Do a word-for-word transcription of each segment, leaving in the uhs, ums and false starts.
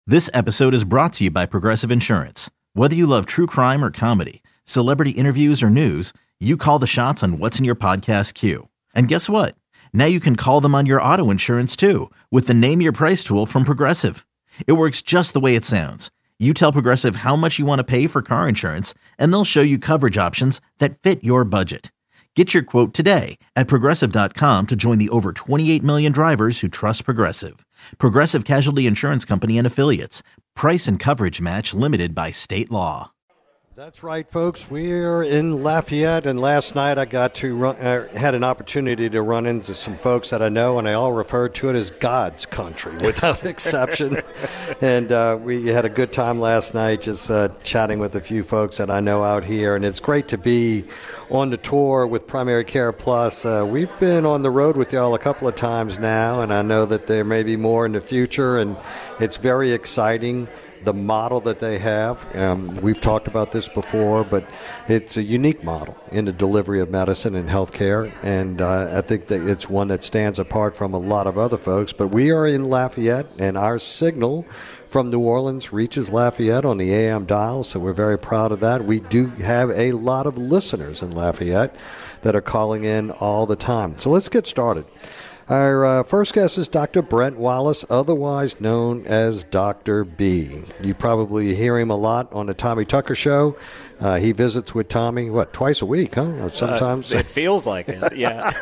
This episode is brought to you by Progressive Insurance. Whether you love true crime or comedy, celebrity interviews or news, you call the shots on what's in your podcast queue. And guess what? Now you can call them on your auto insurance too with the Name Your Price tool from Progressive. It works just the way it sounds. You tell Progressive how much you want to pay for car insurance, and they'll show you coverage options that fit your budget. Get your quote today at Progressive dot com to join the over twenty-eight million drivers who trust Progressive. Progressive Casualty Insurance Company and Affiliates. Price and coverage match limited by state law. That's right, folks. We're in Lafayette, and last night I got to run, uh, had an opportunity to run into some folks that I know, and I all referred to it as God's country without exception. And uh, we had a good time last night just uh, chatting with a few folks that I know out here, and it's great to be on the tour with Primary Care Plus. Uh, we've been on the road with y'all a couple of times now, and I know that there may be more in the future, and it's very exciting. The model that they have, um, we've talked about this before, but it's a unique model in the delivery of medicine and healthcare, and uh, I think that it's one that stands apart from a lot of other folks. But we are in Lafayette, and our signal from New Orleans reaches Lafayette on the A M dial, so we're very proud of that. We do have a lot of listeners in Lafayette that are calling in all the time. So let's get started. Our uh, first guest is Doctor Brent Wallace, otherwise known as Doctor B. You probably hear him a lot on the Tommy Tucker Show. Uh, he visits with Tommy, what, twice a week, huh? Or sometimes? Uh, it feels like it, yeah.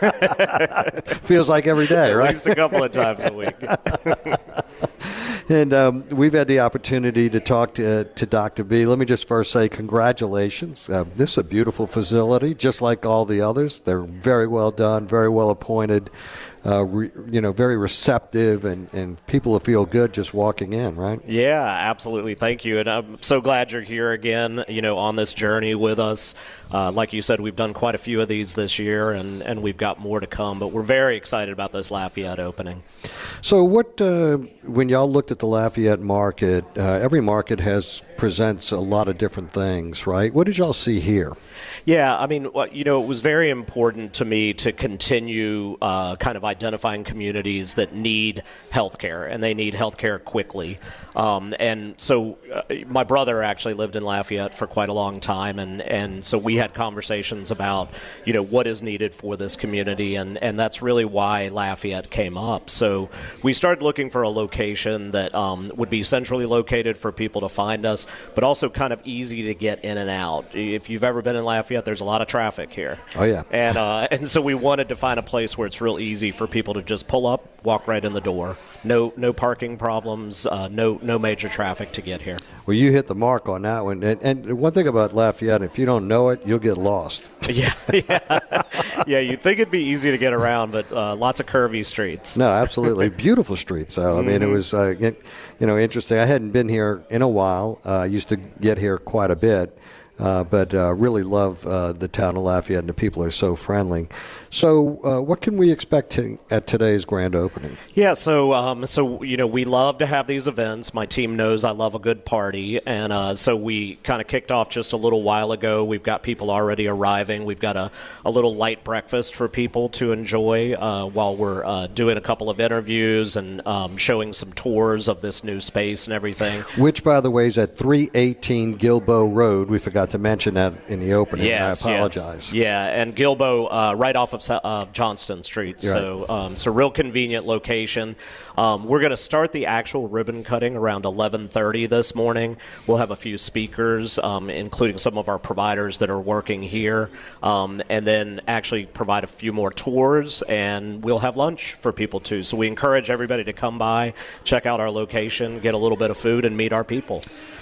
Feels like every day, right? At least a couple of times a week. And um, we've had the opportunity to talk to, uh, to Doctor B. Let me just first say congratulations. Uh, this is a beautiful facility, just like all the others. They're very well done, very well appointed, uh, re, you know, very receptive, and, and people will feel good just walking in, right? Yeah, absolutely. Thank you. And I'm so glad you're here again, you know, on this journey with us. Uh, like you said, we've done quite a few of these this year, and, and we've got more to come. But we're very excited about this Lafayette opening. So what, uh, when y'all looked at the Lafayette market, uh, every market has presents a lot of different things, right? What did y'all see here? Yeah, I mean, you know, it was very important to me to continue uh, kind of identifying communities that need health care, and they need health care quickly. Um, and so uh, my brother actually lived in Lafayette for quite a long time, and, and so we had conversations about, you know, what is needed for this community, and, and that's really why Lafayette came up. So we started looking for a location that um, would be centrally located for people to find us, but also kind of easy to get in and out. If you've ever been in Lafayette, there's a lot of traffic here. Oh, yeah. And uh, and so we wanted to find a place where it's real easy for people to just pull up, walk right in the door. No no parking problems, uh, no no major traffic to get here. Well, you hit the mark on that one. And, and one thing about Lafayette, if you don't know it, you'll get lost. Yeah, yeah. Yeah, you'd think it'd be easy to get around, but uh, lots of curvy streets. No, absolutely. Beautiful streets. So, I mean, mm-hmm. it was, uh, you know, interesting. I hadn't been here in a while. I uh, used to get here quite a bit. Uh, but uh, really love uh, the town of Lafayette, and the people are so friendly. So uh, what can we expect to, at today's grand opening? Yeah, so, um, so you know, we love to have these events. My team knows I love a good party, and uh, so we kind of kicked off just a little while ago. We've got people already arriving. We've got a, a little light breakfast for people to enjoy uh, while we're uh, doing a couple of interviews and um, showing some tours of this new space and everything. Which, by the way, is at three eighteen Gilboa Road. We forgot to mention that in the opening. Yes, I apologize. Yes. Yeah, and Gilboa, uh, right off of uh, Johnston Street. You're so, right. um, so real convenient location. Um, we're going to start the actual ribbon cutting around eleven thirty this morning. We'll have a few speakers, um, including some of our providers that are working here, um, and then actually provide a few more tours, and we'll have lunch for people too. So we encourage everybody to come by, check out our location, get a little bit of food, and meet our people.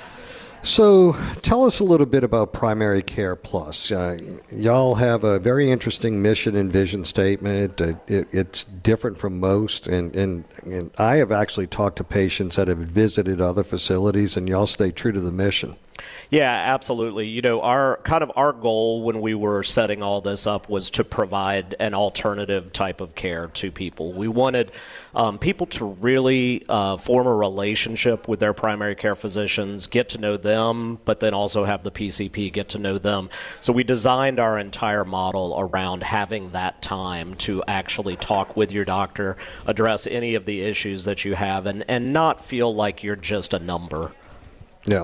So tell us a little bit about Primary Care Plus. Uh, y'all have a very interesting mission and vision statement. Uh, it, it's different from most, and, and, and I have actually talked to patients that have visited other facilities, and y'all stay true to the mission. Yeah, absolutely. You know, our kind of our goal when we were setting all this up was to provide an alternative type of care to people. We wanted um, people to really uh, form a relationship with their primary care physicians, get to know them, but then also have the P C P get to know them. So we designed our entire model around having that time to actually talk with your doctor, address any of the issues that you have, and, and not feel like you're just a number. Yeah.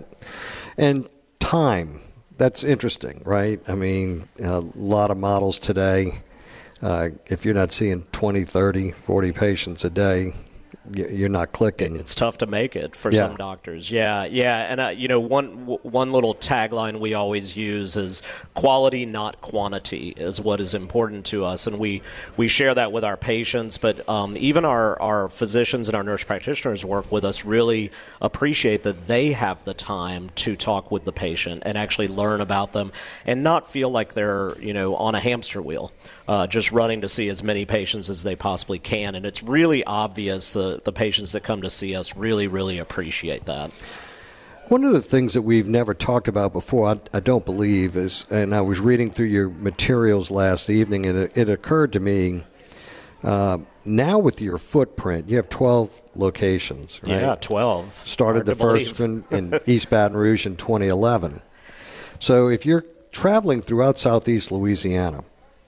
And time, that's interesting, right? I mean, a lot of models today, uh, if you're not seeing twenty, thirty, forty patients a day, you're not clicking. It's tough to make it for yeah. some doctors. Yeah, yeah. And, uh, you know, one one little tagline we always use is quality, not quantity, is what is important to us. And we, we share that with our patients. But um, even our, our physicians and our nurse practitioners who work with us really appreciate that they have the time to talk with the patient and actually learn about them and not feel like they're, you know, on a hamster wheel, uh, just running to see as many patients as they possibly can. And it's really obvious the the patients that come to see us really, really appreciate that. One of the things that we've never talked about before, I, I don't believe, is, and I was reading through your materials last evening, and it, it occurred to me, uh, now with your footprint, you have twelve locations, right? Yeah, twelve. Started the first one in East Baton Rouge in twenty eleven. So if you're traveling throughout southeast Louisiana,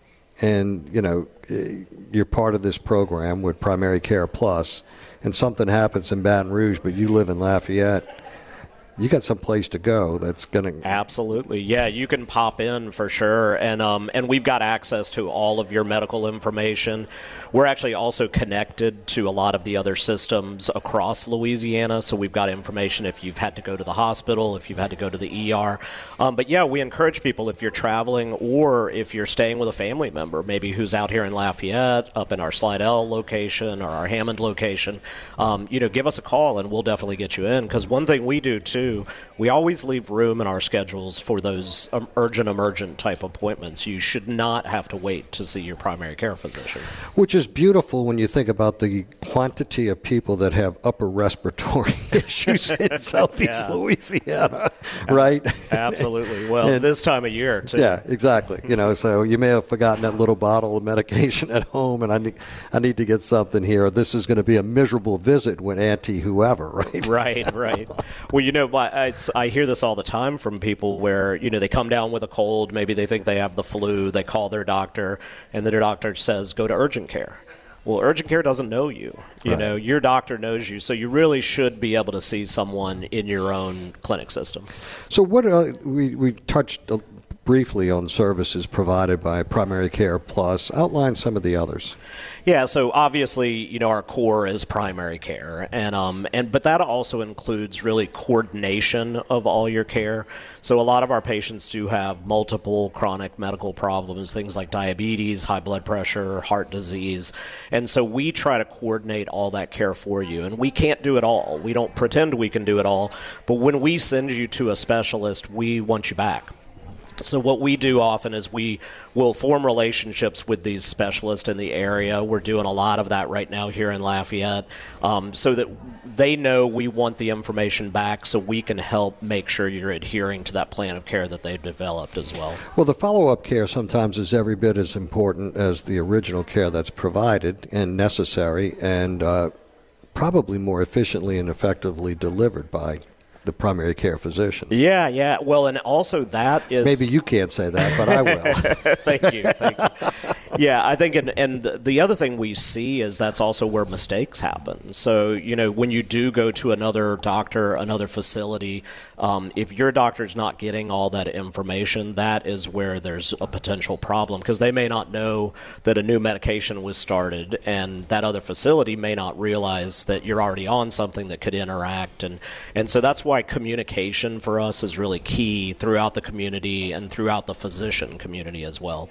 and, you know, you're part of this program with Primary Care Plus, and something happens in Baton Rouge, but you live in Lafayette, you got some place to go that's going to... Absolutely. Yeah, you can pop in for sure. And um, and we've got access to all of your medical information. We're actually also connected to a lot of the other systems across Louisiana. So we've got information if you've had to go to the hospital, if you've had to go to the E R. Um, but yeah, we encourage people, if you're traveling or if you're staying with a family member, maybe who's out here in Lafayette, up in our Slidell location or our Hammond location, um, you know, give us a call and we'll definitely get you in. Because one thing we do too, we always leave room in our schedules for those um, urgent, emergent type appointments. You should not have to wait to see your primary care physician. Which is beautiful when you think about the quantity of people that have upper respiratory issues in southeast yeah. Louisiana, right? Absolutely. Well, and, this time of year, too. Yeah, exactly. You know, so you may have forgotten that little bottle of medication at home, and I need, I need to get something here. This is going to be a miserable visit with Auntie whoever, right? Right, right. Well, you know, It's, I hear this all the time from people where, you know, they come down with a cold, maybe they think they have the flu, they call their doctor, and their doctor says, go to urgent care. Well, urgent care doesn't know you. You right. know, your doctor knows you, so you really should be able to see someone in your own clinic system. So what uh, we, we touched briefly on services provided by Primary Care Plus. Outline some of the others. Yeah, so obviously, you know, our core is primary care, and um, and but that also includes really coordination of all your care. So a lot of our patients do have multiple chronic medical problems, things like diabetes, high blood pressure, heart disease, and so we try to coordinate all that care for you. And we can't do it all. We don't pretend we can do it all, but when we send you to a specialist, we want you back. So what we do often is we will form relationships with these specialists in the area. We're doing a lot of that right now here in Lafayette, um, so that they know we want the information back so we can help make sure you're adhering to that plan of care that they've developed as well. Well, the follow-up care sometimes is every bit as important as the original care that's provided and necessary, and uh, probably more efficiently and effectively delivered by the primary care physician. Yeah, yeah. Well, and also that is... Maybe you can't say that, but I will. Thank you. Thank you. Yeah, I think, and, and the other thing we see is that's also where mistakes happen. So, you know, when you do go to another doctor, another facility, um, if your doctor's not getting all that information, that is where there's a potential problem, because they may not know that a new medication was started, and that other facility may not realize that you're already on something that could interact. And, and so that's why communication for us is really key throughout the community and throughout the physician community as well.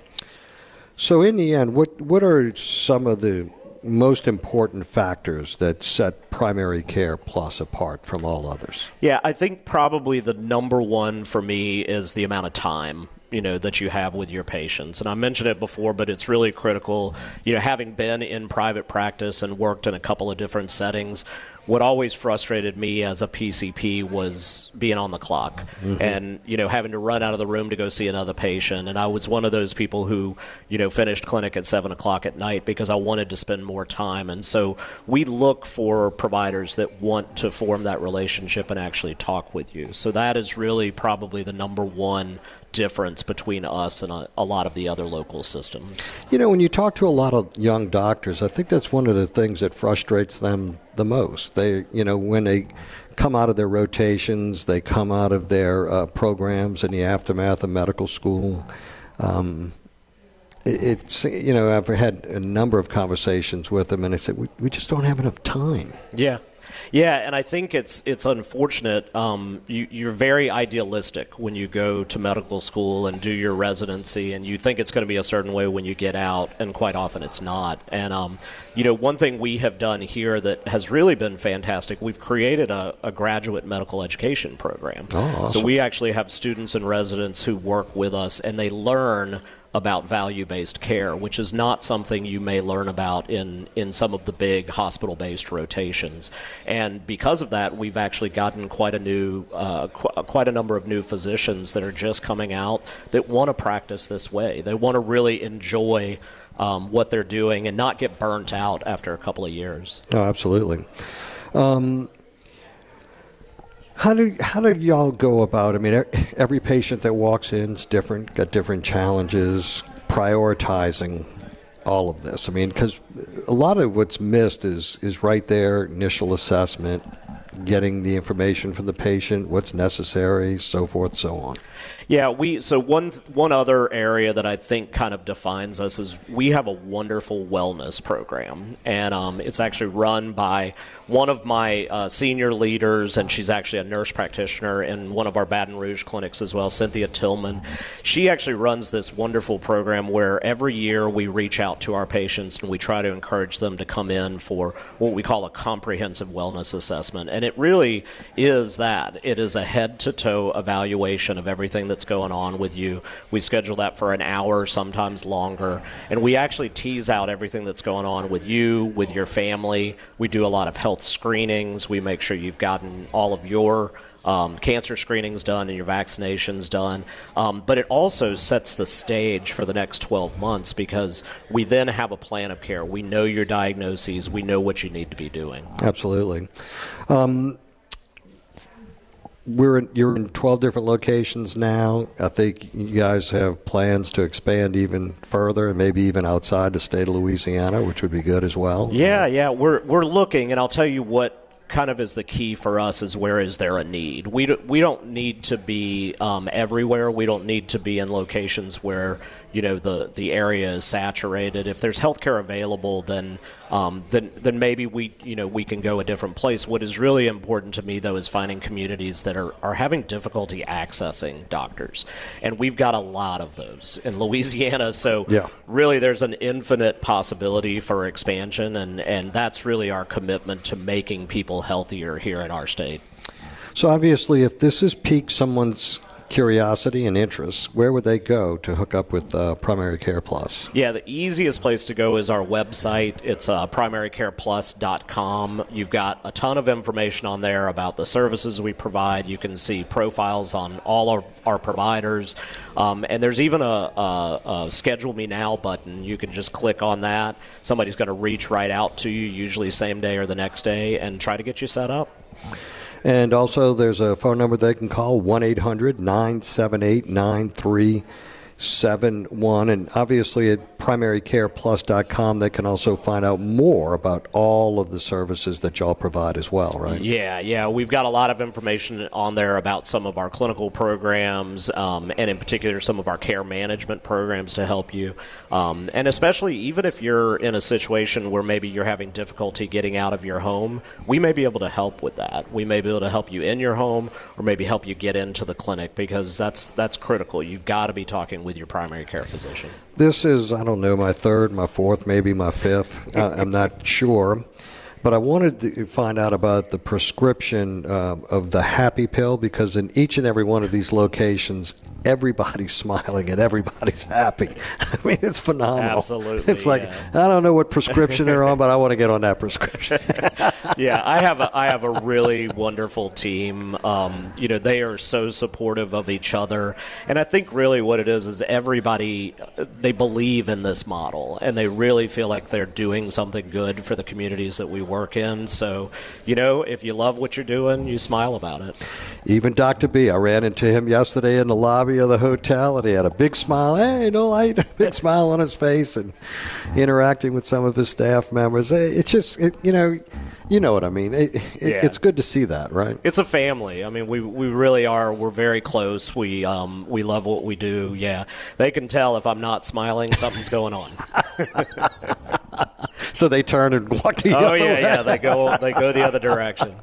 So in the end, what what are some of the most important factors that set Primary Care Plus apart from all others? Yeah, I think probably the number one for me is the amount of time, you know, that you have with your patients. And I mentioned it before, but it's really critical. You know, having been in private practice and worked in a couple of different settings, what always frustrated me as a P C P was being on the clock mm-hmm. and, you know, having to run out of the room to go see another patient. And I was one of those people who, you know, finished clinic at seven o'clock at night because I wanted to spend more time. And so we look for providers that want to form that relationship and actually talk with you. So that is really probably the number one difference between us and a, a lot of the other local systems. You know, when you talk to a lot of young doctors, I think that's one of the things that frustrates them the most. They, you know, when they come out of their rotations, they come out of their uh, programs in the aftermath of medical school. Um, it, it's, you know, I've had a number of conversations with them, and I said, we, we just don't have enough time. Yeah. Yeah, and I think it's it's unfortunate. Um, you, you're very idealistic when you go to medical school and do your residency, and you think it's going to be a certain way when you get out, and quite often it's not. And, um, you know, one thing we have done here that has really been fantastic, we've created a, a graduate medical education program. Oh, awesome. So we actually have students and residents who work with us, and they learn about value-based care, which is not something you may learn about in, in some of the big hospital-based rotations. And because of that, we've actually gotten quite a new, uh, qu- quite a number of new physicians that are just coming out that want to practice this way. They want to really enjoy um, what they're doing and not get burnt out after a couple of years. Oh, absolutely. Um, How do how do y'all go about? I mean, every patient that walks in is different, got different challenges. Prioritizing all of this. I mean, because a lot of what's missed is is right there, initial assessment, getting the information from the patient, what's necessary, so forth, so on. Yeah, we so one one other area that I think kind of defines us is we have a wonderful wellness program, and um, it's actually run by one of my uh, senior leaders, and she's actually a nurse practitioner in one of our Baton Rouge clinics as well, Cynthia Tillman. She actually runs this wonderful program where every year we reach out to our patients and we try to encourage them to come in for what we call a comprehensive wellness assessment, and it really is that. It is a head-to-toe evaluation of everything that's going on with you. We schedule that for an hour, sometimes longer, and we actually tease out everything that's going on with you, with your family. We do a lot of health screenings. We make sure you've gotten all of your um, cancer screenings done and your vaccinations done. Um, but it also sets the stage for the next twelve months because we then have a plan of care. We know your diagnoses. We know what you need to be doing. Absolutely. Um, We're in, you're in twelve different locations now. I think you guys have plans to expand even further, and maybe even outside the state of Louisiana, which would be good as well. Yeah, yeah, we're we're looking, and I'll tell you what kind of is the key for us is where is there a need. We do, we don't need to be um, everywhere. We don't need to be in locations where you know the the area is saturated. If there's healthcare available, then um, then then maybe we you know we can go a different place. What is really important to me though is finding communities that are, are having difficulty accessing doctors, and we've got a lot of those in Louisiana. So yeah. really, there's an infinite possibility for expansion, and and that's really our commitment to making people healthier here in our state. So obviously, if this has piqued someone's curiosity and interest, where would they go to hook up with uh, Primary Care Plus? Yeah, the easiest place to go is our website. It's uh, primary care plus dot com. You've got a ton of information on there about the services we provide. You can see profiles on all of our providers. Um, and there's even a, a, a Schedule Me Now button. You can just click on that. Somebody's going to reach right out to you, usually same day or the next day, and try to get you set up. And also there's a phone number they can call, one eight hundred nine seven eight nine three seven one. And obviously at primary care plus dot com they can also find out more about all of the services that y'all provide as well, right? Yeah, yeah. We've got a lot of information on there about some of our clinical programs, um, and in particular some of our care management programs to help you. Um, and especially even if you're in a situation where maybe you're having difficulty getting out of your home, we may be able to help with that. We may be able to help you in your home or maybe help you get into the clinic, because that's that's critical. You've got to be talking with your primary care physician. This is, I don't know, my third, my fourth, maybe my fifth. uh, I'm not sure. But I wanted to find out about the prescription uh, of the Happy Pill, because in each and every one of these locations, everybody's smiling and everybody's happy. I mean, it's phenomenal. Absolutely. It's like, yeah. I don't know what prescription they're on, but I want to get on that prescription. Yeah, I have a, I have a really wonderful team. Um, you know, they are so supportive of each other. And I think really what it is is everybody, they believe in this model, and they really feel like they're doing something good for the communities that we work in. So, you know, if you love what you're doing, you smile about it. Even Doctor B, I ran into him yesterday in the lobby of the hotel, and he had a big smile. Hey, no light, a big smile on his face, and interacting with some of his staff members. It's just, it, you know, you know what I mean. It, it, Yeah. It's good to see that, right? It's a family. I mean, we we really are. We're very close. We um we love what we do. Yeah, they can tell if I'm not smiling, something's going on. So they turn and walk the Oh other yeah, way. yeah. They go they go the other direction.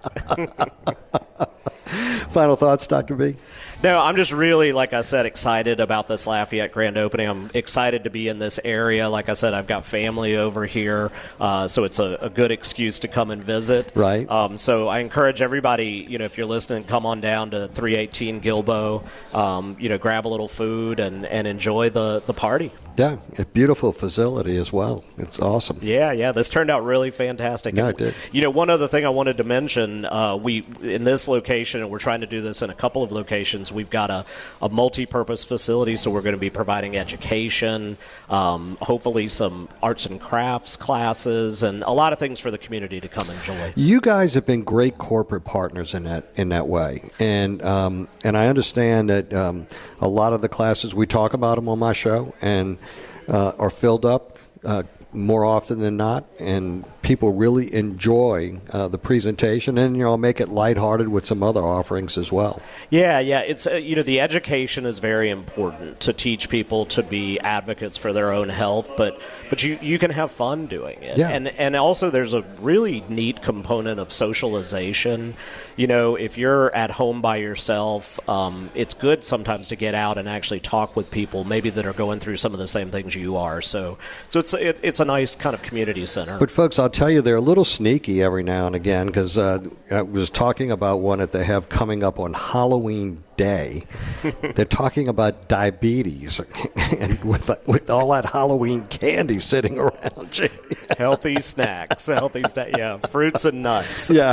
Final thoughts, Doctor B? No, I'm just really, like I said, excited about this Lafayette grand opening. I'm excited to be in this area. Like I said, I've got family over here, uh, so it's a, a good excuse to come and visit. Right. Um, so I encourage everybody, you know, if you're listening, come on down to three eighteen Gilbo, um, you know, grab a little food and, and enjoy the, the party. Yeah, a beautiful facility as well. It's awesome. Yeah, yeah, this turned out really fantastic. No, And, it did. You know, one other thing I wanted to mention, uh, we in this location, and we're trying to do this in a couple of locations, we've got a, a multi-purpose facility, so we're going to be providing education, um, hopefully some arts and crafts classes, and a lot of things for the community to come enjoy. You guys have been great corporate partners in that in that way, and um, and I understand that um, a lot of the classes, we talk about them on my show, and uh, are filled up uh, more often than not, and people really enjoy uh, the presentation, and you know, make it lighthearted with some other offerings as well. Yeah, yeah. It's uh, you know, the education is very important to teach people to be advocates for their own health, but but you, you can have fun doing it. Yeah. And and also there's a really neat component of socialization. You know, if you're at home by yourself, um, it's good sometimes to get out and actually talk with people maybe that are going through some of the same things you are. So so it's it, it's a nice kind of community center. But folks, I'll tell you, they're a little sneaky every now and again, because uh, I was talking about one that they have coming up on Halloween Day. They're talking about diabetes, and with with all that Halloween candy sitting around you. Healthy snacks, healthy snacks, yeah, fruits and nuts. Yeah.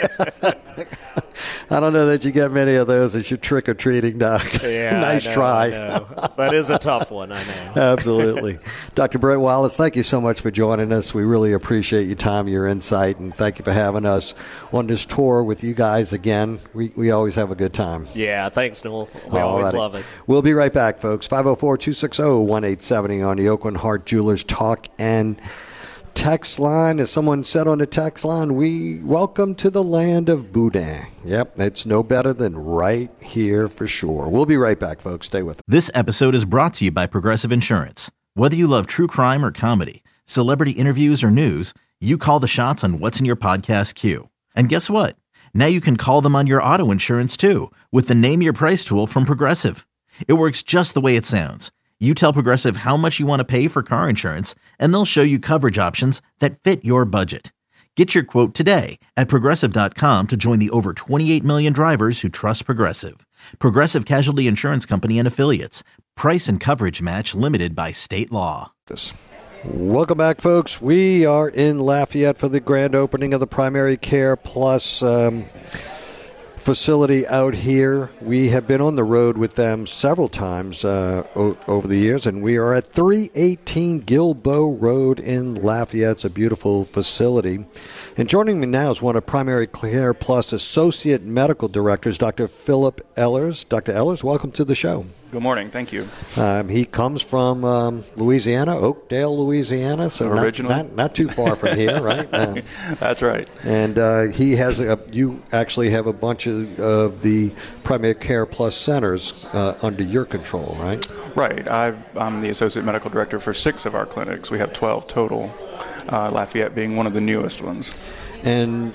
I don't know that you get many of those as you're trick-or-treating, Doc. Yeah, nice I know, try. I know. That is a tough one, I know. Absolutely. Doctor Brent Wallace, thank you so much for joining us. We really appreciate your time, your insight, and thank you for having us on this tour with you guys again. We we always have a good time. Yeah, thanks, Noel. We All always righty. love it. We'll be right back, folks. five oh four, two six oh, one eight seven oh on the Oakland Heart Jewelers Talk and Text line. As someone said on the text line, we welcome to the land of Boudin. Yep, it's no better than right here for sure. We'll be right back, folks. Stay with us. This episode is brought to you by Progressive Insurance. Whether you love true crime or comedy, celebrity interviews or news, you call the shots on what's in your podcast queue. And guess what? Now you can call them on your auto insurance too with the Name Your Price tool from Progressive. It works just the way it sounds. You tell Progressive how much you want to pay for car insurance, and they'll show you coverage options that fit your budget. Get your quote today at Progressive dot com to join the over twenty-eight million drivers who trust Progressive. Progressive Casualty Insurance Company and Affiliates. Price and coverage match limited by state law. Welcome back, folks. We are in Lafayette for the grand opening of the Primary Care Plus um, facility out here. We have been on the road with them several times uh, o- over the years, and we are at three eighteen Gilbo Road in Lafayette. It's a beautiful facility. And joining me now is one of Primary Care Plus Associate Medical Directors, Doctor Philip Ehlers. Doctor Ehlers, welcome to the show. Good morning. Thank you. Um, he comes from um, Louisiana, Oakdale, Louisiana, so not, Originally. not not too far from here, right? Uh, That's right. and uh, he has a, you actually have a bunch of, of the Primary Care Plus centers uh, under your control, right? Right. I've, I'm the Associate Medical Director for six of our clinics. We have twelve total, uh, Lafayette being one of the newest ones. And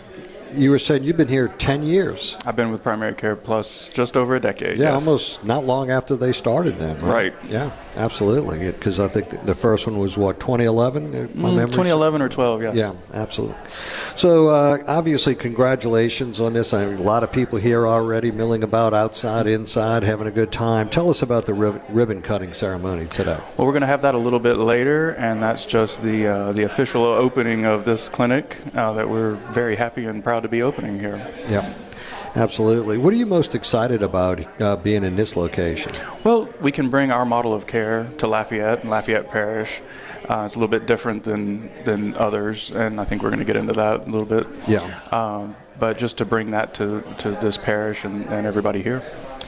you were saying you've been here ten years. I've been with Primary Care Plus just over a decade. Yeah, yes. almost not long after they started then, right? Right. Yeah, absolutely. Because I think the first one was, what, twenty eleven? My Mm, twenty eleven or twelve, yes. Yeah, absolutely. So, uh, obviously, congratulations on this. I mean, a lot of people here already milling about outside, inside, having a good time. Tell us about the rib- ribbon cutting ceremony today. Well, we're going to have that a little bit later, and that's just the uh, the official opening of this clinic uh, that we're very happy and proud to be opening here. Yeah, absolutely. What are you most excited about uh, being in this location? Well, we can bring our model of care to Lafayette and Lafayette Parish. Uh, it's a little bit different than, than others, and I think we're going to get into that a little bit. Yeah. Um, but just to bring that to, to this parish and, and everybody here.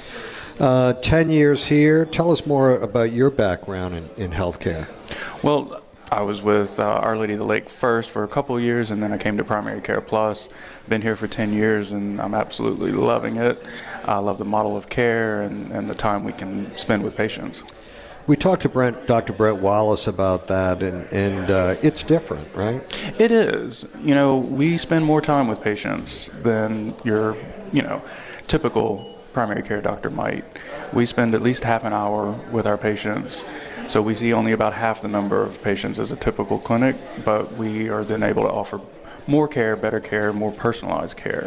Uh, ten years here. Tell us more about your background in, in healthcare. Well, I was with uh, Our Lady of the Lake first for a couple of years, and then I came to Primary Care Plus. Been here for ten years, and I'm absolutely loving it. I love the model of care and, and the time we can spend with patients. We talked to Brent, Doctor Brett Wallace about that, and, and uh, it's different, right? It is. You know, we spend more time with patients than your, you know, typical primary care doctor might. We spend at least half an hour with our patients. So we see only about half the number of patients as a typical clinic, but we are then able to offer more care, better care, more personalized care.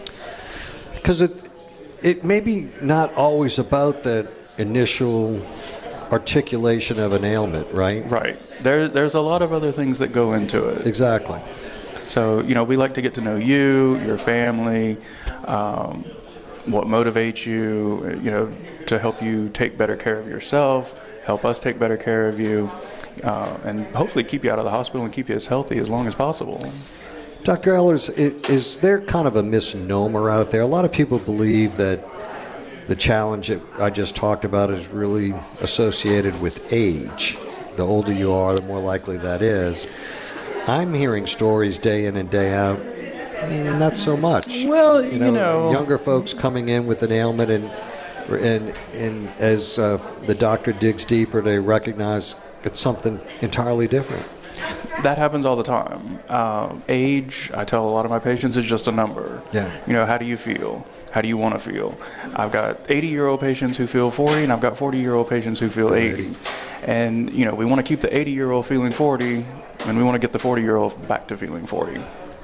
Because it, it may be not always about that initial articulation of an ailment, right? Right. There, there's a lot of other things that go into it. Exactly. So, you know, we like to get to know you, your family, um, what motivates you, you know, to help you take better care of yourself, help us take better care of you, uh, and hopefully keep you out of the hospital and keep you as healthy as long as possible. Doctor Ehlers, is there kind of a misnomer out there? A lot of people believe that the challenge that I just talked about is really associated with age. The older you are, the more likely that is. I'm hearing stories day in and day out, not so much. Well, you know, you know younger folks coming in with an ailment, and and and as uh, the doctor digs deeper, they recognize it's something entirely different. That happens all the time. Uh, age, I tell a lot of my patients, is just a number. Yeah. You know, how do you feel? How do you want to feel? I've got eighty-year-old patients who feel forty, and I've got forty-year-old patients who feel eighty. And, you know, we want to keep the eighty-year-old feeling forty, and we want to get the forty-year-old back to feeling forty.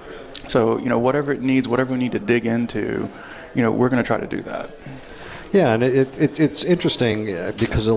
So, you know, whatever it needs, whatever we need to dig into, you know, we're going to try to do that. Yeah, and it, it it's interesting because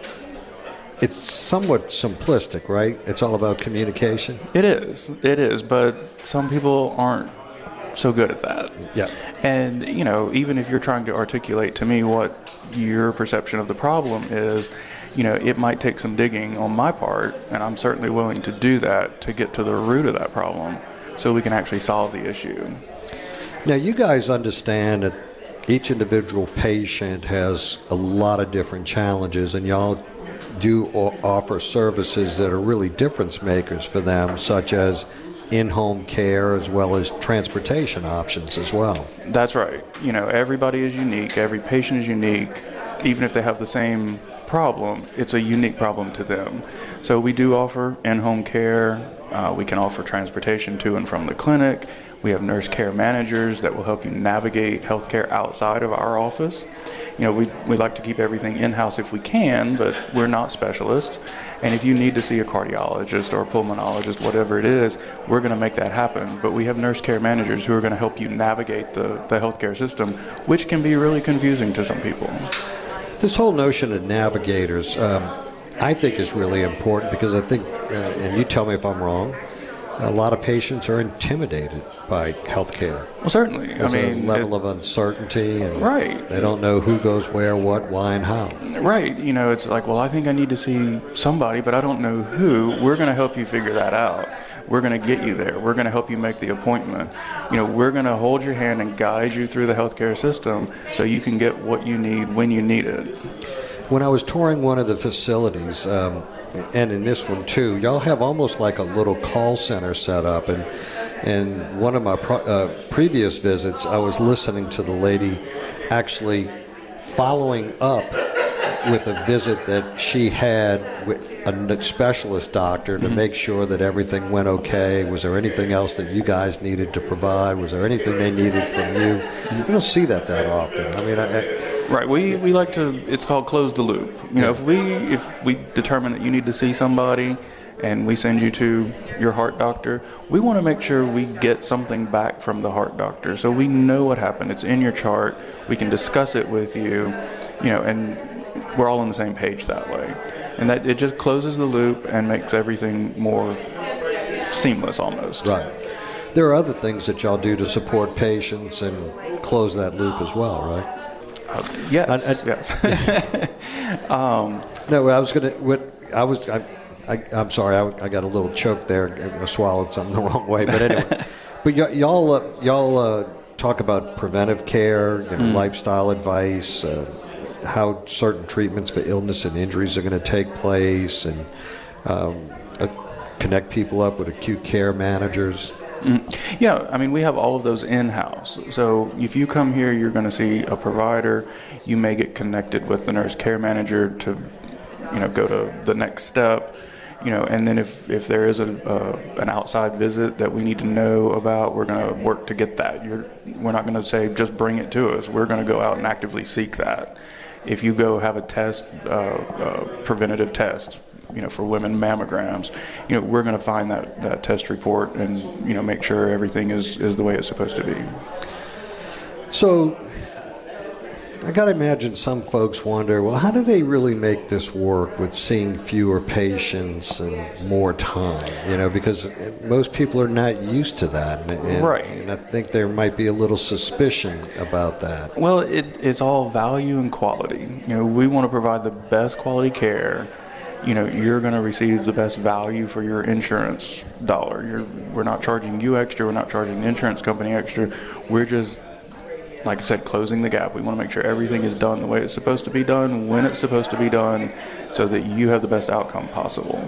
it's somewhat simplistic, right? It's all about communication. It is. It is. But some people aren't so good at that. Yeah. And, you know, even if you're trying to articulate to me what your perception of the problem is, you know, it might take some digging on my part, and I'm certainly willing to do that to get to the root of that problem so we can actually solve the issue. Now, you guys understand that each individual patient has a lot of different challenges, and y'all do offer services that are really difference makers for them, such as in-home care as well as transportation options as well. That's right. You know, everybody is unique. Every patient is unique. Even if they have the same problem, it's a unique problem to them. So we do offer in-home care. Uh, we can offer transportation to and from the clinic. We have nurse care managers that will help you navigate healthcare outside of our office. You know, we we like to keep everything in-house if we can, but we're not specialists. And if you need to see a cardiologist or a pulmonologist, whatever it is, we're going to make that happen. But we have nurse care managers who are going to help you navigate the, the healthcare system, which can be really confusing to some people. This whole notion of navigators, um, I think is really important because I think, uh, and you tell me if I'm wrong, a lot of patients are intimidated by healthcare. Well, certainly. There's I mean, a level it, of uncertainty, and right. They don't know who goes where, what, why, and how. Right. You know, it's like, well, I think I need to see somebody, but I don't know who. We're going to help you figure that out. We're going to get you there. We're going to help you make the appointment. You know, we're going to hold your hand and guide you through the healthcare system so you can get what you need when you need it. When I was touring one of the facilities, um, and in this one too, y'all have almost like a little call center set up. And and one of my pro- uh, previous visits, I was listening to the lady actually following up with a visit that she had with a specialist doctor to mm-hmm. make sure that everything went okay? Was there anything else that you guys needed to provide? Was there anything they needed from you? Mm-hmm. You don't see that that often. I mean, I, I, right. We we like to. It's called close the loop. You know, if we if we determine that you need to see somebody, and we send you to your heart doctor, we want to make sure we get something back from the heart doctor, so we know what happened. It's in your chart. We can discuss it with you. You know, and we're all on the same page that way. And that it just closes the loop and makes everything more seamless almost. Right. There are other things that y'all do to support patients and close that loop as well, right? Uh, yes. I, I, yes. um, no, I was going to, what I was, I, I, I'm sorry, I, I got a little choked there. I swallowed something the wrong way. But anyway, but y- y'all, uh, y'all uh, talk about preventive care, you know, mm. lifestyle advice, uh, how certain treatments for illness and injuries are going to take place, and um, uh, connect people up with acute care managers. Mm. Yeah, I mean, we have all of those in-house. So if you come here, you're going to see a provider. You may get connected with the nurse care manager to, you know, go to the next step. You know, and then if, if there is a uh, an outside visit that we need to know about, we're going to work to get that. You're, we're not going to say just bring it to us. We're going to go out and actively seek that. If you go have a test, uh, uh, preventative test, you know, for women mammograms, you know, we're going to find that, that test report and, you know, make sure everything is, is the way it's supposed to be. So I got to imagine some folks wonder, well, how do they really make this work with seeing fewer patients and more time? You know, because most people are not used to that. And, right. And I think there might be a little suspicion about that. Well, it, it's all value and quality. You know, we want to provide the best quality care. You know, you're going to receive the best value for your insurance dollar. You're, we're not charging you extra. We're not charging the insurance company extra. We're just, like I said, closing the gap. We want to make sure everything is done the way it's supposed to be done, when it's supposed to be done, so that you have the best outcome possible.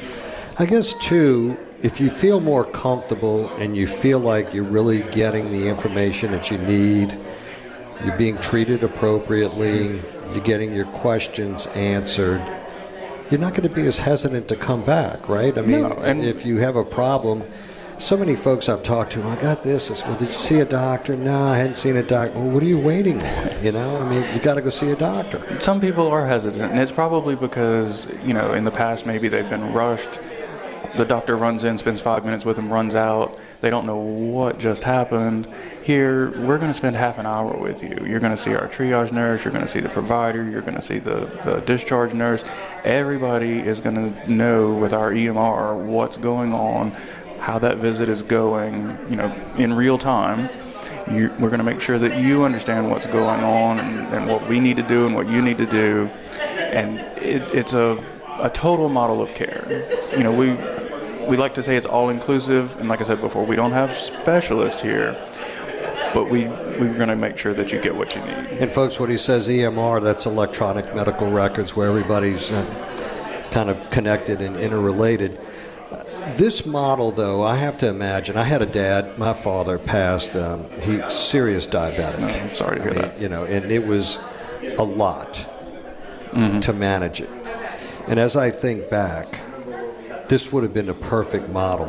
I guess, too, if you feel more comfortable and you feel like you're really getting the information that you need, you're being treated appropriately, you're getting your questions answered, you're not going to be as hesitant to come back, right? I mean, no, and if you have a problem, so many folks I've talked to, I got this. I said, well, did you see a doctor? No, I hadn't seen a doctor. Well, what are you waiting on? You know, I mean, you got to go see a doctor. Some people are hesitant, and it's probably because, you know, in the past maybe they've been rushed. The doctor runs in, spends five minutes with them, runs out. They don't know what just happened. Here, we're going to spend half an hour with you. You're going to see our triage nurse. You're going to see the provider. You're going to see the, the discharge nurse. Everybody is going to know with our E M R what's going on, how that visit is going, you know, in real time. You, we're going to make sure that you understand what's going on and, and what we need to do and what you need to do. And it, it's a, a total model of care. You know, we we like to say it's all-inclusive, and like I said before, we don't have specialists here, but we, we're going to make sure that you get what you need. And folks, when he says E M R, that's electronic medical records, where everybody's uh, kind of connected and interrelated. This model, though, I have to imagine, I had a dad, my father passed, um, he's serious diabetic. No, I'm sorry to hear I mean, that. You know, and it was a lot mm-hmm. to manage it. And as I think back, this would have been a perfect model.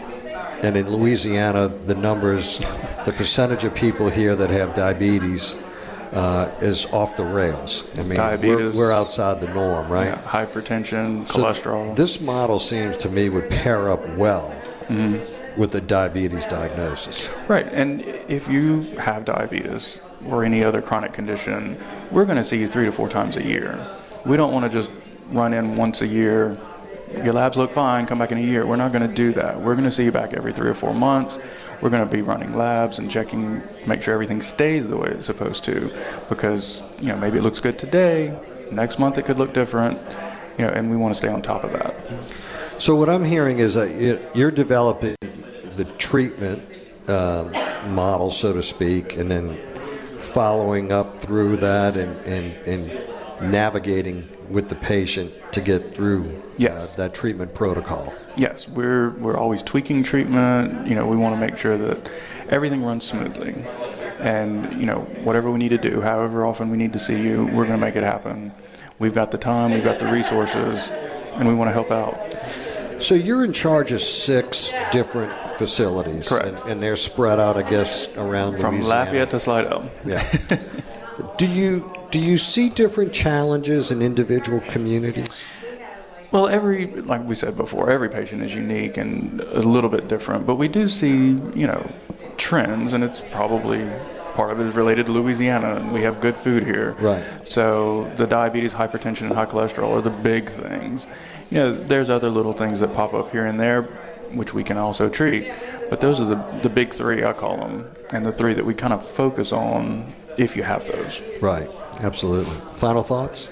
And in Louisiana, the numbers, the percentage of people here that have diabetes uh, is off the rails. I mean, diabetes, we're, we're outside the norm, right? Yeah, hypertension, so cholesterol. This model seems to me would pair up well mm-hmm. with the diabetes diagnosis. Right, and if you have diabetes or any other chronic condition, we're going to see you three to four times a year. We don't want to just run in once a year. Your labs look fine, come back in a year. We're not going to do that. We're going to see you back every three or four months. We're going to be running labs and checking, make sure everything stays the way it's supposed to, because, you know, maybe it looks good today, next month it could look different, you know, and we want to stay on top of that. So what I'm hearing is that you're developing the treatment uh, model, so to speak, and then following up through that and, and, and navigating with the patient to get through yes. uh, that treatment protocol. Yes, we're we're always tweaking treatment. You know, we want to make sure that everything runs smoothly. And, you know, whatever we need to do, however often we need to see you, we're going to make it happen. We've got the time, we've got the resources, and we want to help out. So you're in charge of six different facilities. Correct. And, and they're spread out, I guess, around From Louisiana. Lafayette to Slidell. Yeah. do you do you see different challenges in individual communities? Well, every, like we said before, every patient is unique and a little bit different. But we do see, you know, trends, and it's probably part of it is related to Louisiana, and we have good food here. Right. So the diabetes, hypertension, and high cholesterol are the big things. You know, there's other little things that pop up here and there, which we can also treat. But those are the, the big three, I call them, and the three that we kind of focus on if you have those. Right. Absolutely. Final thoughts?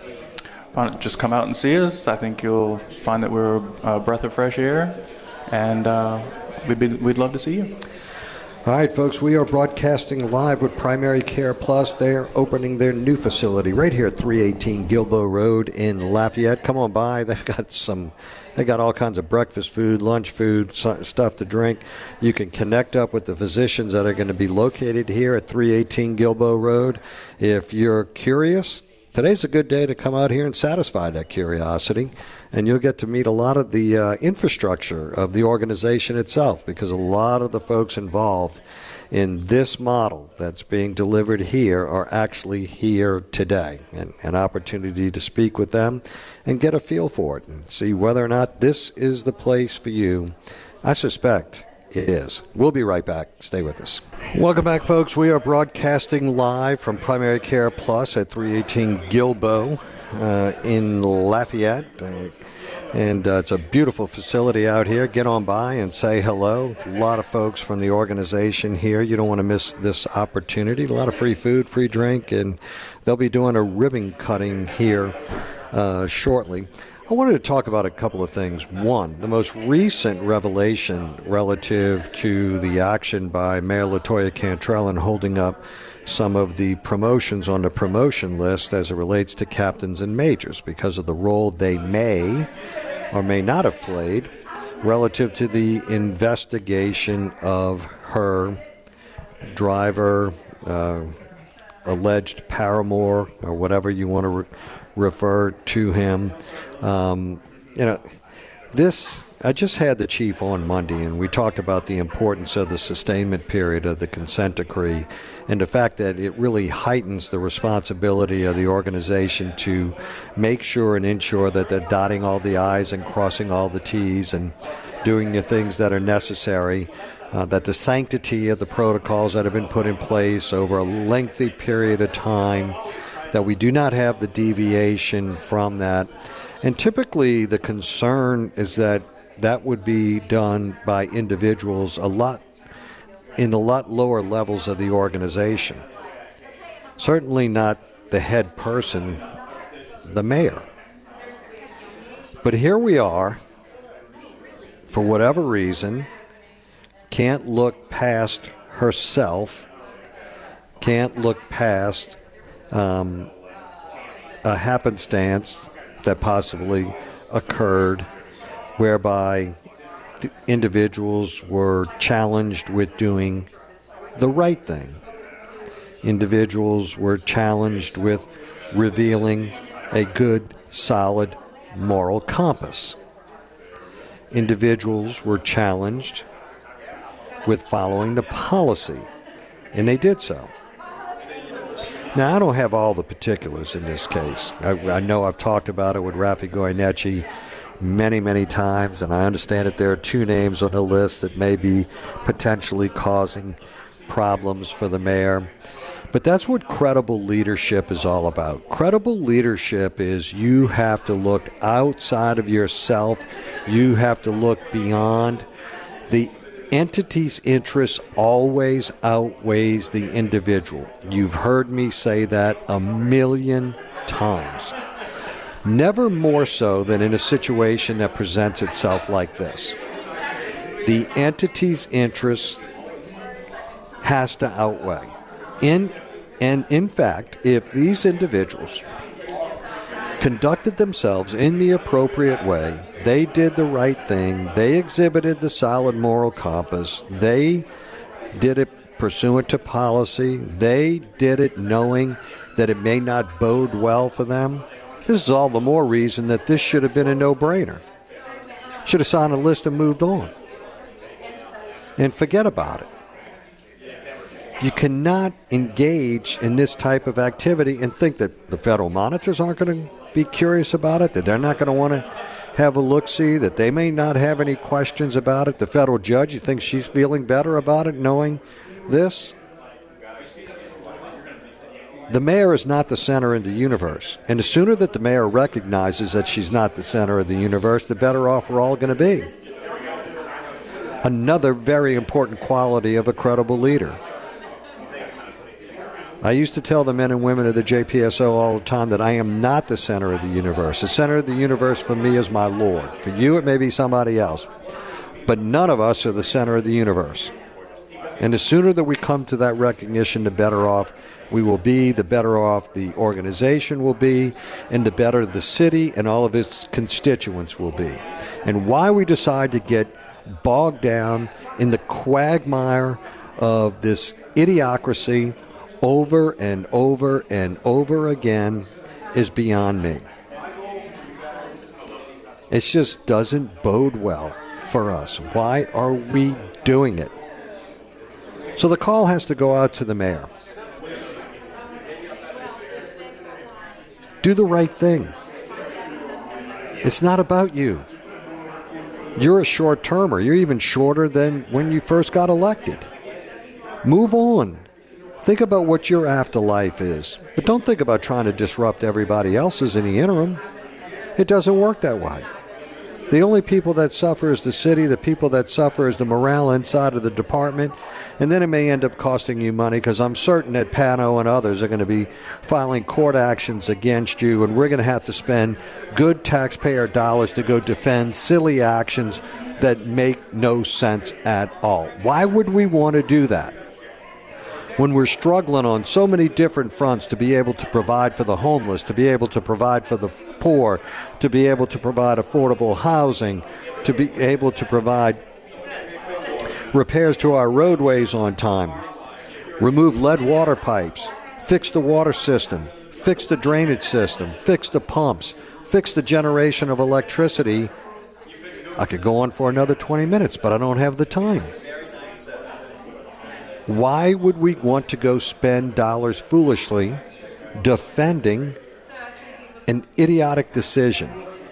Just come out and see us. I think you'll find that we're a breath of fresh air, and uh, we'd, be, we'd love to see you. All right, folks, we are broadcasting live with Primary Care Plus. They're opening their new facility right here at three eighteen Gilboa Road in Lafayette. Come on by. They've got some, they got all kinds of breakfast food, lunch food, stuff to drink. You can connect up with the physicians that are going to be located here at three eighteen Gilboa Road. If you're curious, today's a good day to come out here and satisfy that curiosity, and you'll get to meet a lot of the uh, infrastructure of the organization itself, because a lot of the folks involved in this model that's being delivered here are actually here today. And an opportunity to speak with them and get a feel for it and see whether or not this is the place for you. I suspect it is. We'll be right back. Stay with us. Welcome back, folks. We are broadcasting live from Primary Care Plus at three eighteen Gilboa uh, in Lafayette. Uh, and uh, it's a beautiful facility out here. Get on by and say hello. A lot of folks from the organization here. You don't want to miss this opportunity. A lot of free food, free drink, and they'll be doing a ribbon cutting here uh, shortly. I wanted to talk about a couple of things. One, the most recent revelation relative to the action by Mayor LaToya Cantrell in holding up some of the promotions on the promotion list as it relates to captains and majors because of the role they may or may not have played relative to the investigation of her driver, uh, alleged paramour, or whatever you want to re- refer to him. Um, you know, this, I just had the chief on Monday, and we talked about the importance of the sustainment period of the consent decree and the fact that it really heightens the responsibility of the organization to make sure and ensure that they're dotting all the I's and crossing all the T's and doing the things that are necessary, uh, that the sanctity of the protocols that have been put in place over a lengthy period of time, that we do not have the deviation from that. And typically the concern is that that would be done by individuals a lot in a lot lower levels of the organization. Certainly not the head person, the mayor. But here we are, for whatever reason, can't look past herself, can't look past um, a happenstance that possibly occurred whereby the individuals were challenged with doing the right thing. Individuals were challenged with revealing a good, solid moral compass. Individuals were challenged with following the policy, and they did so. Now, I don't have all the particulars in this case. I, I know I've talked about it with Rafi Goyeneche many, many times, and I understand that there are two names on the list that may be potentially causing problems for the mayor. But that's what credible leadership is all about. Credible leadership is you have to look outside of yourself. You have to look beyond. The entity's interest always outweighs the individual. You've heard me say that a million times. Never more so than in a situation that presents itself like this. The entity's interest has to outweigh. In, and in fact, if these individuals conducted themselves in the appropriate way, they did the right thing, they exhibited the solid moral compass, they did it pursuant to policy. They did it knowing that it may not bode well for them. This is all the more reason that this should have been a no-brainer. Should have signed a list and moved on. And forget about it. You cannot engage in this type of activity and think that the federal monitors aren't going to be curious about it, that they're not going to want to have a look-see, that they may not have any questions about it. The federal judge, you think she's feeling better about it knowing this? The mayor is not the center of the universe. And the sooner that the mayor recognizes that she's not the center of the universe, the better off we're all going to be. Another very important quality of a credible leader. I used to tell the men and women of the J P S O all the time that I am not the center of the universe. The center of the universe for me is my Lord. For you, it may be somebody else. But none of us are the center of the universe. And the sooner that we come to that recognition, the better off we will be, the better off the organization will be, and the better the city and all of its constituents will be. And why we decide to get bogged down in the quagmire of this idiocracy over and over and over again is beyond me. It just doesn't bode well for us. Why are we doing it? So the call has to go out to the mayor. Do the right thing. It's not about you. You're a short-termer. You're even shorter than when you first got elected. Move on. Think about what your afterlife is. But don't think about trying to disrupt everybody else's in the interim. It doesn't work that way. The only people that suffer is the city. The people that suffer is the morale inside of the department. And then it may end up costing you money, because I'm certain that Pano and others are going to be filing court actions against you, and we're going to have to spend good taxpayer dollars to go defend silly actions that make no sense at all. Why would we want to do that? When we're struggling on so many different fronts to be able to provide for the homeless, to be able to provide for the poor, to be able to provide affordable housing, to be able to provide repairs to our roadways on time, remove lead water pipes, fix the water system, fix the drainage system, fix the pumps, fix the generation of electricity. I could go on for another twenty minutes, but I don't have the time. Why would we want to go spend dollars foolishly defending an idiotic decision?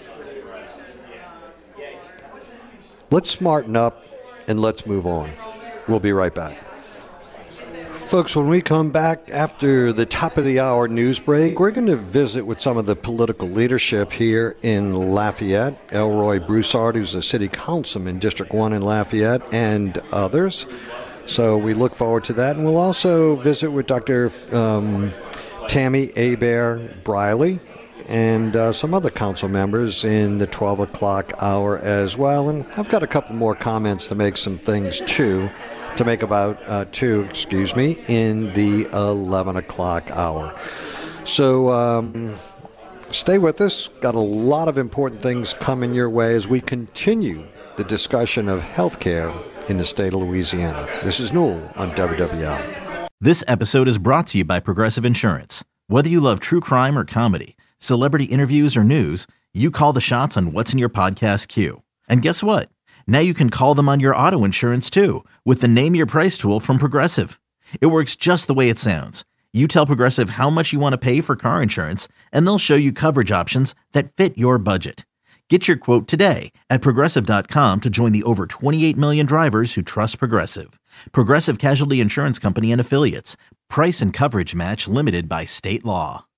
Let's smarten up and let's move on. We'll be right back. Folks, when we come back after the top of the hour news break, we're going to visit with some of the political leadership here in Lafayette. Elroy Broussard, who's a city councilman, District one in Lafayette, and others. So we look forward to that. And we'll also visit with Doctor Um, Tammy Hebert-Briley and uh, some other council members in the twelve o'clock hour as well. And I've got a couple more comments to make some things too, to make about uh, two, excuse me, in the eleven o'clock hour. So um, stay with us. Got a lot of important things coming your way as we continue the discussion of health care in the state of Louisiana. This is Newell on W W L. This episode is brought to you by Progressive Insurance. Whether you love true crime or comedy, celebrity interviews or news, you call the shots on what's in your podcast queue. And guess what? Now you can call them on your auto insurance too, with the Name Your Price tool from Progressive. It works just the way it sounds. You tell Progressive how much you want to pay for car insurance, and they'll show you coverage options that fit your budget. Get your quote today at Progressive dot com to join the over twenty-eight million drivers who trust Progressive. Progressive Casualty Insurance Company and Affiliates. Price and coverage match limited by state law.